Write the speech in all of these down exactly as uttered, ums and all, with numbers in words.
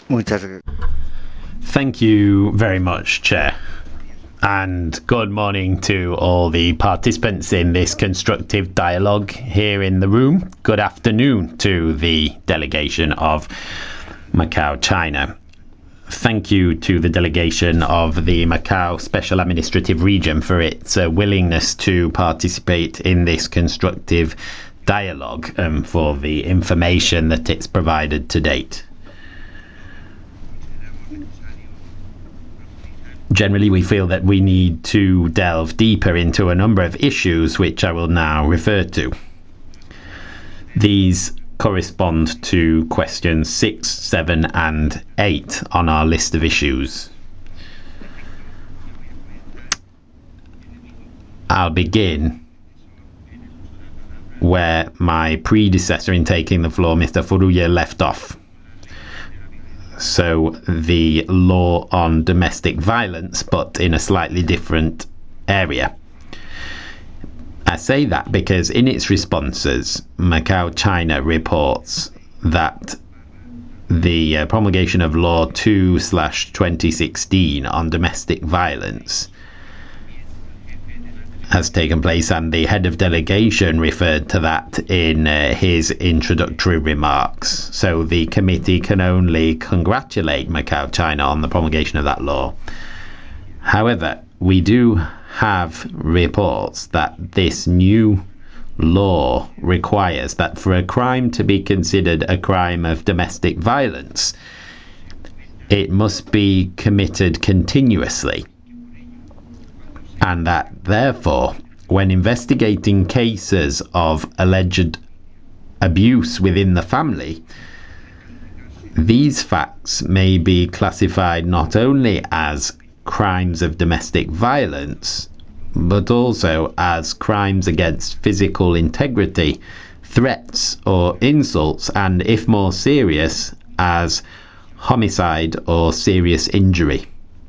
Muchas gracias. Thank you very much, Chair. And good morning to all the participants in this constructive dialogue here in the room. Good afternoon to the delegation of Macau, China. Thank you to the delegation of the Macau Special Administrative Region for its uh, willingness to participate in this constructive dialogue and um, for the information that it's provided to date. Generally, we feel that we need to delve deeper into a number of issues which I will now refer to. These correspond to questions six, seven and eight on our list of issues. I'll begin where my predecessor in taking the floor, Mister Furuya, left off. So the law on domestic violence, but in a slightly different area. I say that because in its responses, Macau, China reports that the uh, promulgation of Law two slash twenty sixteen on domestic violence has taken place, and the head of delegation referred to that in uh, his introductory remarks. So the committee can only congratulate Macau, China on the promulgation of that law. However, we do have reports that this new law requires that for a crime to be considered a crime of domestic violence, it must be committed continuously. And that, therefore, when investigating cases of alleged abuse within the family, these facts may be classified not only as crimes of domestic violence, but also as crimes against physical integrity, threats or insults, and, if more serious, as homicide or serious injury.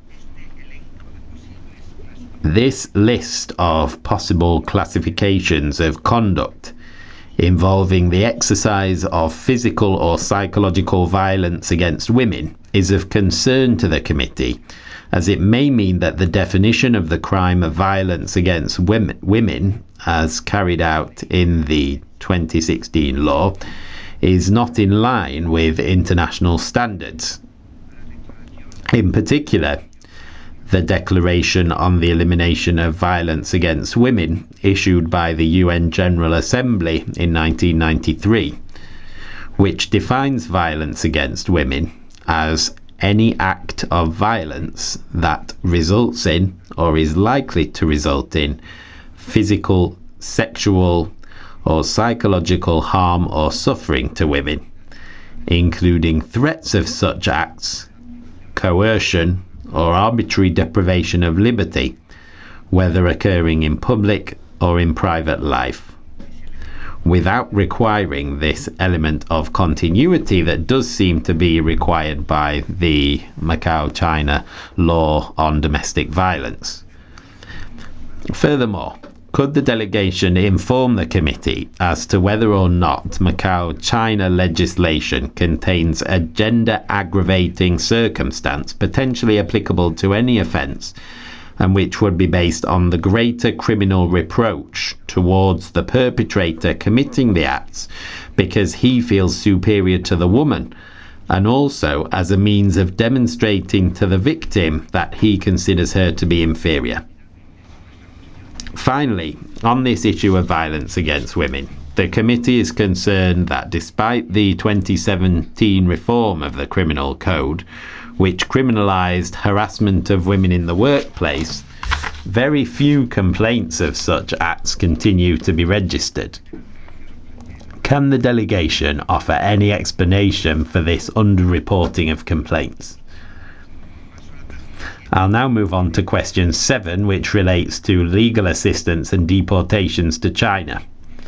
This list of possible classifications of conduct involving the exercise of physical or psychological violence against women is of concern to the committee, as it may mean that the definition of the crime of violence against women, women as carried out in the twenty sixteen law is not in line with international standards. In particular, the Declaration on the Elimination of Violence Against Women, issued by the U N General Assembly in nineteen ninety-three, which defines violence against women as any act of violence that results in, or is likely to result in, physical, sexual, or psychological harm or suffering to women, including threats of such acts, coercion, or arbitrary deprivation of liberty, whether occurring in public or in private life, without requiring this element of continuity that does seem to be required by the Macau, China law on domestic violence. Furthermore, could the delegation inform the committee as to whether or not Macau, China legislation contains a gender aggravating circumstance potentially applicable to any offence, and which would be based on the greater criminal reproach towards the perpetrator committing the acts because he feels superior to the woman, and also as a means of demonstrating to the victim that he considers her to be inferior. Finally, on this issue of violence against women, the committee is concerned that despite the twenty seventeen reform of the Criminal Code, which criminalised harassment of women in the workplace, very few complaints of such acts continue to be registered. Can the delegation offer any explanation for this underreporting of complaints? I'll now move on to question seven, which relates to legal assistance and deportations to China.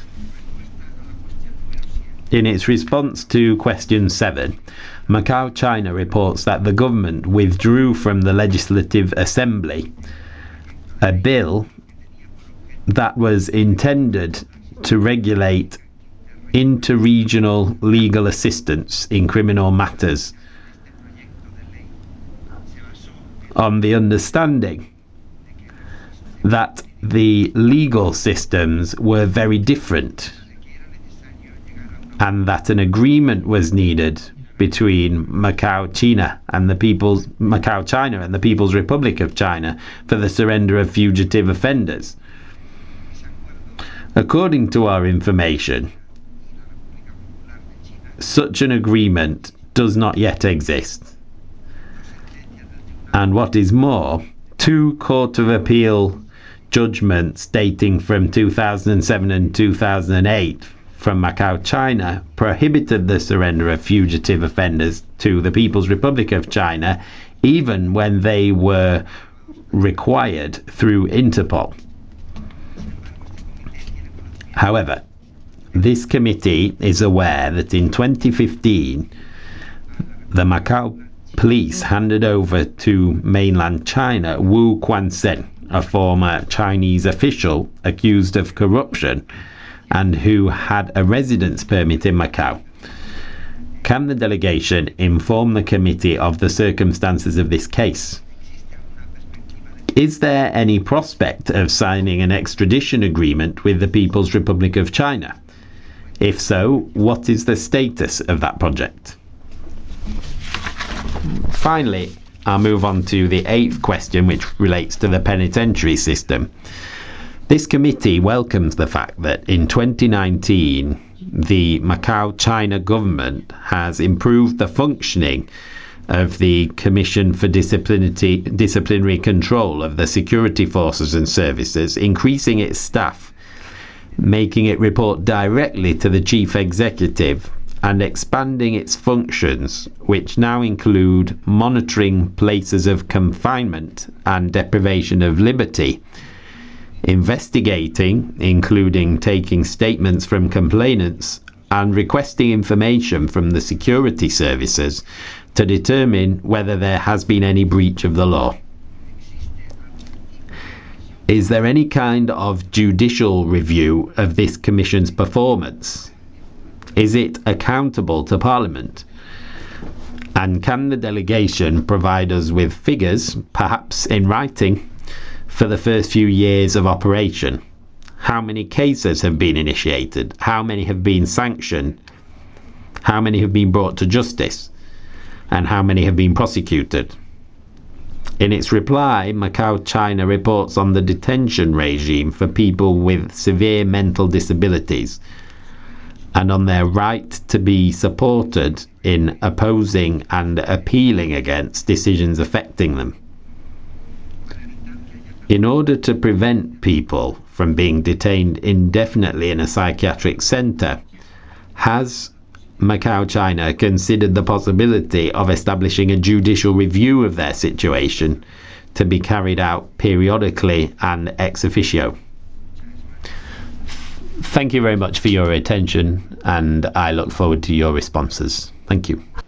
In its response to question seven, Macau, China reports that the government withdrew from the Legislative Assembly a bill that was intended to regulate interregional legal assistance in criminal matters on the understanding that the legal systems were very different and that an agreement was needed between Macau, China and the People's Macau, China and the People's Republic of China for the surrender of fugitive offenders. According to our information, such an agreement does not yet exist. And what is more, two Court of Appeal judgments dating from two thousand seven and two thousand eight from Macau, China, prohibited the surrender of fugitive offenders to the People's Republic of China, even when they were required through Interpol. However, this committee is aware that in twenty fifteen, the Macau police handed over to mainland China Wu Quanzhen, a former Chinese official accused of corruption and who had a residence permit in Macau. Can the delegation inform the committee of the circumstances of this case? Is there any prospect of signing an extradition agreement with the People's Republic of China? If so, what is the status of that project? Finally, I'll move on to the eighth question, which relates to the penitentiary system. This committee welcomes the fact that in twenty nineteen, the Macau China government has improved the functioning of the Commission for Disciplinary, Disciplinary Control of the Security Forces and Services, increasing its staff, making it report directly to the Chief Executive, and expanding its functions, which now include monitoring places of confinement and deprivation of liberty, investigating, including taking statements from complainants, and requesting information from the security services to determine whether there has been any breach of the law. Is there any kind of judicial review of this Commission's performance? Is it accountable to Parliament? And can the delegation provide us with figures, perhaps in writing, for the first few years of operation? How many cases have been initiated? How many have been sanctioned? How many have been brought to justice? And how many have been prosecuted? In its reply, Macau China reports on the detention regime for people with severe mental disabilities and on their right to be supported in opposing and appealing against decisions affecting them. In order to prevent people from being detained indefinitely in a psychiatric centre, has Macau China considered the possibility of establishing a judicial review of their situation to be carried out periodically and ex officio? Thank you very much for your attention, and I look forward to your responses. Thank you.